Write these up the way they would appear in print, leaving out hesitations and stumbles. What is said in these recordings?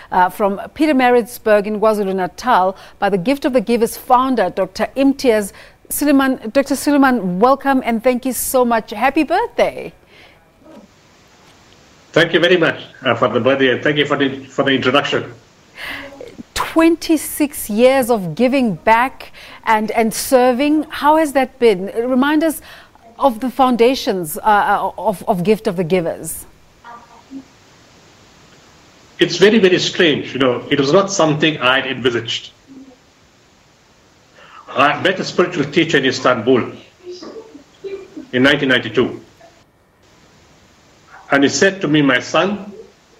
from Pietermaritzburg in KwaZulu-Natal by the Gift of the Givers founder, Dr. Imtiaz Sooliman. Dr. Sooliman, welcome and thank you so much. Happy birthday. Thank you very much for the birthday, and thank you for the introduction. 26 years of giving back and serving. How has that been? Remind us of the foundations of Gift of the Givers. It's very, very strange. It was not something I had envisaged. I met a spiritual teacher in Istanbul in 1992. And he said to me, my son,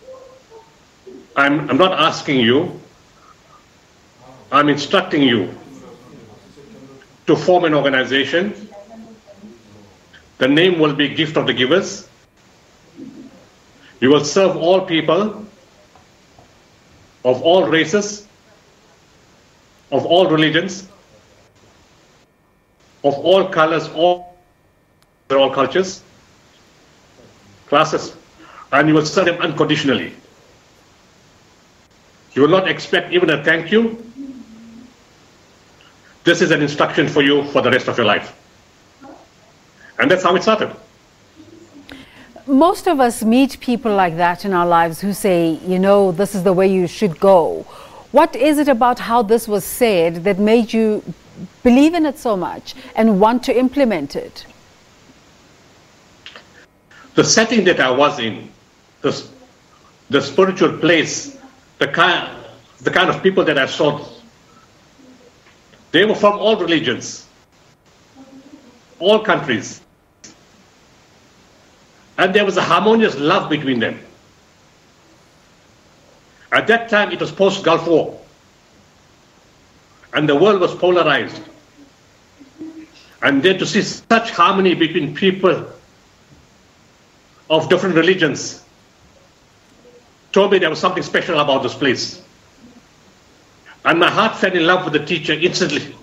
I'm not asking you, I'm instructing you to form an organization. The name will be Gift of the Givers. You will serve all people of all races, of all religions, of all colors, all cultures, classes, and you will serve them unconditionally. You will not expect even a thank you. This is an instruction for you for the rest of your life. And that's how it started. Most of us meet people like that in our lives who say, this is the way you should go. What is it about how this was said that made you believe in it so much and want to implement it? The setting that I was in, the spiritual place, the kind of people that I saw, they were from all religions, all countries. And there was a harmonious love between them. At that time, it was post-Gulf War. And the world was polarized. And then to see such harmony between people of different religions told me there was something special about this place. And my heart fell in love with the teacher instantly.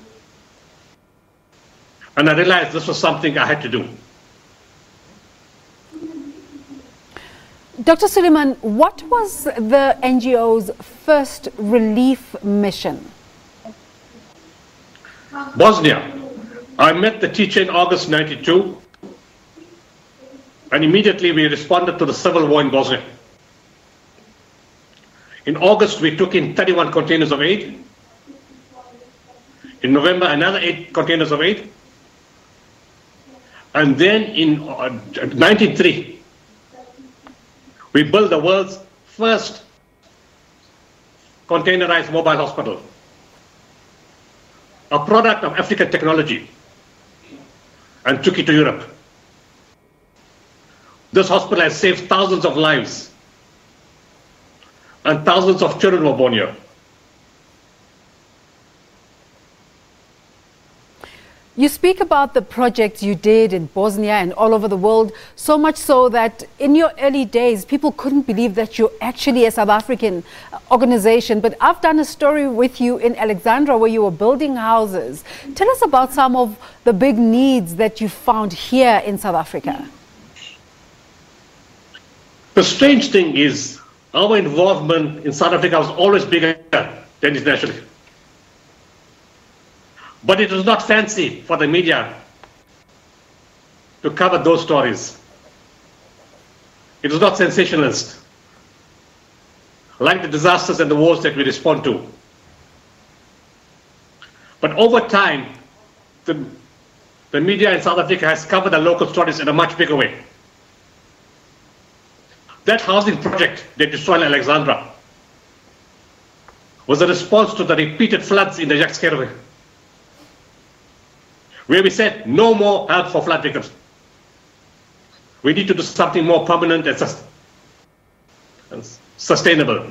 And I realized this was something I had to do. Dr. Sooliman, what was the NGO's first relief mission? Bosnia. I met the teacher in August 92, and immediately we responded to the civil war in Bosnia. In August, we took in 31 containers of aid. In November, another 8 containers of aid. And then in 1993, we built the world's first containerized mobile hospital, a product of African technology, and took it to Europe. This hospital has saved thousands of lives, and thousands of children were born here. You speak about the projects you did in Bosnia and all over the world, so much so that in your early days, people couldn't believe that you're actually a South African organization. But I've done a story with you in Alexandra where you were building houses. Tell us about some of the big needs that you found here in South Africa. The strange thing is, our involvement in South Africa was always bigger than internationally. But it was not fancy for the media to cover those stories. It was not sensationalist, like the disasters and the wars that we respond to. But over time, the media in South Africa has covered the local stories in a much bigger way. That housing project that you saw in Alexandra was a response to the repeated floods in the Jacques Cartier, where we said no more help for flood victims. We need to do something more permanent and sustainable.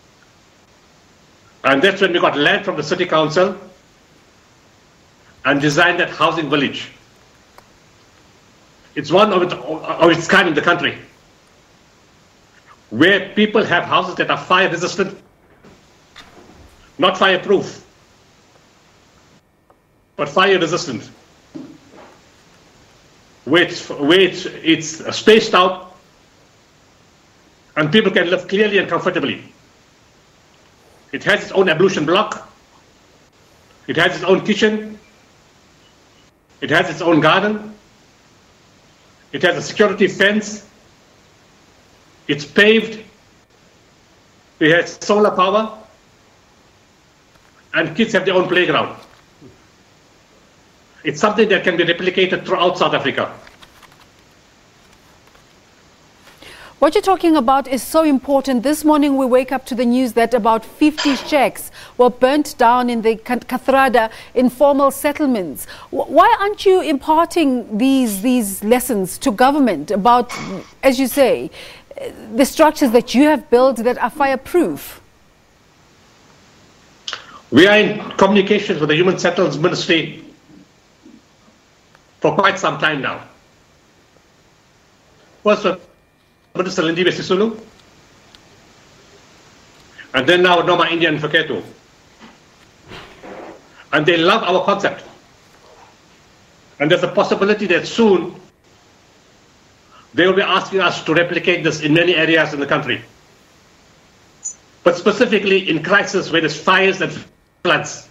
And that's when we got land from the city council and designed that housing village. It's one of its kind in the country, where people have houses that are fire resistant, not fireproof, but fire resistant. Where it's spaced out and people can live clearly and comfortably. It has its own ablution block. It has its own kitchen. It has its own garden. It has a security fence. It's paved. It has solar power. And kids have their own playground. It's something that can be replicated throughout South Africa. What you're talking about is so important. This morning we wake up to the news that about 50 shacks were burnt down in the Kathrada informal settlements. Why aren't you imparting these lessons to government about, as you say, the structures that you have built that are fireproof? We are in communications with the Human Settlements Ministry for quite some time now. First, Minister Lindiwe Sisulu, and then now Noma India and Feketu. And they love our concept. And there's a possibility that soon they will be asking us to replicate this in many areas in the country. But specifically in crisis where there's fires and floods.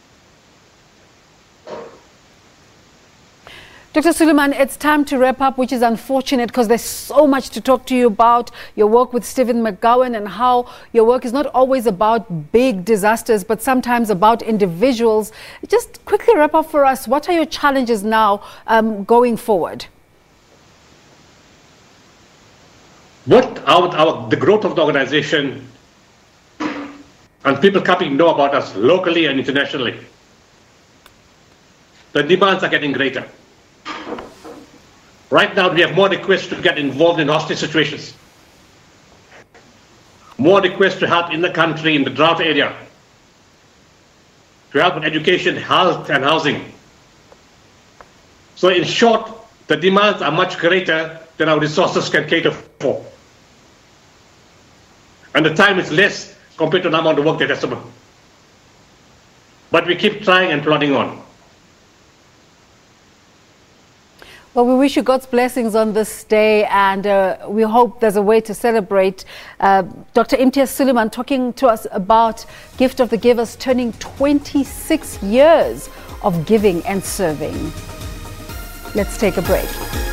Dr. Suleiman, it's time to wrap up, which is unfortunate because there's so much to talk to you about, your work with Stephen McGowan and how your work is not always about big disasters, but sometimes about individuals. Just quickly wrap up for us. What are your challenges now going forward? The growth of the organization and people coming to know about us locally and internationally, the demands are getting greater. Right now, we have more requests to get involved in hostage situations, more requests to help in the country, in the drought area, to help with education, health, and housing. So in short, the demands are much greater than our resources can cater for. And the time is less compared to the amount of work that has to be. But we keep trying and plodding on. Well, we wish you God's blessings on this day, and we hope there's a way to celebrate. Dr. Imtiaz Sooliman talking to us about Gift of the Givers turning 26 years of giving and serving. Let's take a break.